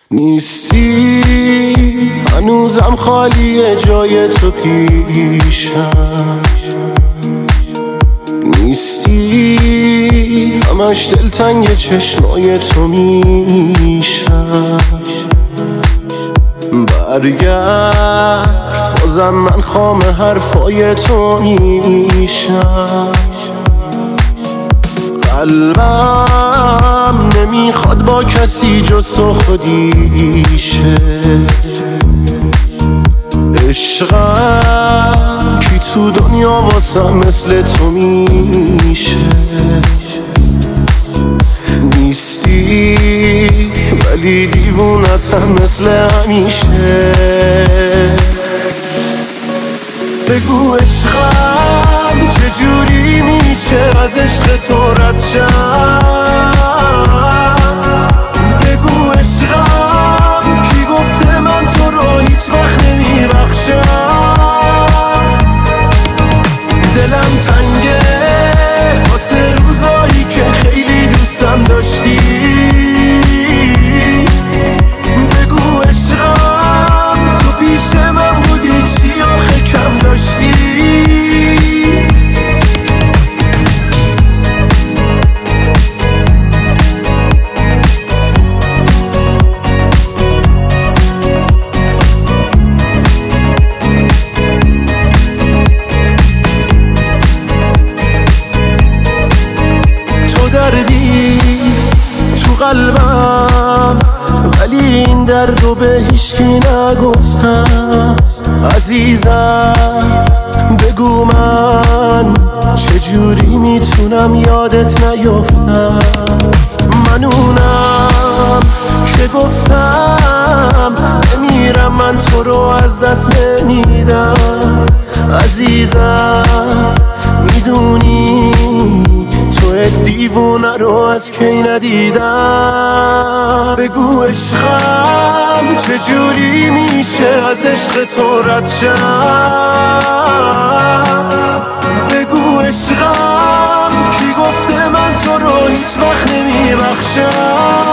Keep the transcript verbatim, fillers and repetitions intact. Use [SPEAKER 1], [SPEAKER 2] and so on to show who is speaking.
[SPEAKER 1] نیستی هنوزم خالیه جای تو پیشم، نیستی همش دلتنگ چشمای تو میشم. برگرد بازم من خام حرفای تو میشم. قلبم نمیخواد با کسی جز تو خودیشه. عشقم کی تو دنیا واسم مثل تو میشه. نیستی ولی دیوونتم مثل همیشه. بگو عشقم چجوری میشه از عشق تو رد شم. بگو عشقم کی گفته من تو رو هیچ وقت نمیبخشم. دلم تنگه واسه روزایی که خیلی دوستم داشتی. بگو عشقم تو پیش من بودی چی آخه کم داشتی. دردی تو قلبم ولی این دردو به هیچکی نگفتم. عزیزم بگو من چجوری میتونم یادت نیفتم. من اونم که گفتم نمیرم من تو رو از دست نمیدم. عزیزم میدونی دیوونه رو از کی ندیدم. بگو عشقم چجوری میشه از عشق تو رد شم. بگو عشقم کی گفته من تو رو هیچ وقت نمیبخشم.